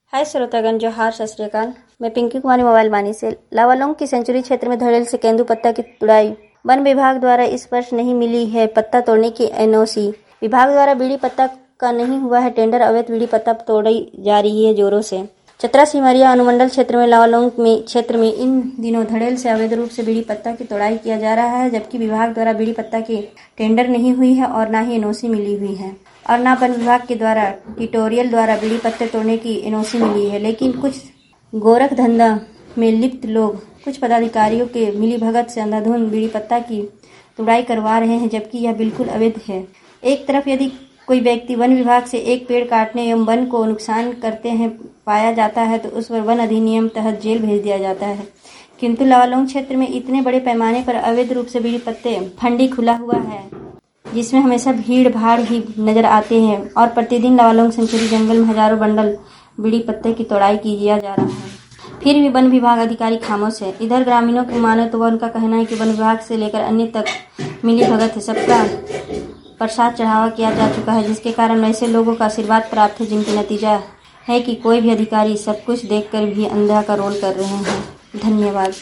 हाय श्रोतागण, जोहार, सत श्री अकाल। मैं पिंकी कुमारी मोबाइल वानी से। लावालौंग की सेंचुरी क्षेत्र में धड़ेल से केंदुपत्ता की तुड़ाई। वन विभाग द्वारा इस वर्ष नहीं मिली है पत्ता तोड़ने की एनओसी। विभाग द्वारा बीड़ी पत्ता का नहीं हुआ है टेंडर। अवैध बीड़ी पत्ता तोड़ी जा रही है जोरों से। चतरा सिमरिया अनुमंडल क्षेत्र में लावालौंग क्षेत्र में इन दिनों धड़ेल से अवैध रूप से बीड़ी पत्ता की तोड़ाई किया जा रहा है, जबकि विभाग द्वारा बीड़ी पत्ता की टेंडर नहीं हुई है और न ही एनओसी मिली हुई है और न वन विभाग के द्वारा ट्यूटोरियल द्वारा बीड़ी पत्ते तोड़ने की एनओसी मिली है। लेकिन कुछ गोरख धंधा में लिप्त लोग कुछ पदाधिकारियों के मिलीभगत से अंधाधुंध बीड़ी पत्ता की तुड़ाई करवा रहे हैं, जबकि यह बिल्कुल अवैध है। एक तरफ यदि कोई व्यक्ति वन विभाग से एक पेड़ काटने एवं वन को नुकसान करते हैं पाया जाता है तो उस पर वन अधिनियम तहत जेल भेज दिया जाता है, किंतु लावालौंग क्षेत्र में इतने बड़े पैमाने पर अवैध रूप से बीड़ी पत्ते फंडी खुला हुआ है, जिसमें हमेशा भीड़ भाड़ ही नजर आते हैं और प्रतिदिन लावालौंग सेंचुरी जंगल में हजारों बंडल बीड़ी पत्ते की तोड़ाई किया जा रहा है। फिर भी वन विभाग अधिकारी खामोश है। इधर ग्रामीणों को माने तो उनका कहना है कि वन विभाग से लेकर अन्य तक मिली भगत है, सबका प्रसाद चढ़ावा किया जा चुका है, जिसके कारण ऐसे लोगों का आशीर्वाद प्राप्त है, जिनकी नतीजा है कि कोई भी अधिकारी सब कुछ देखकर भी अंधा का रोल कर रहे हैं। धन्यवाद।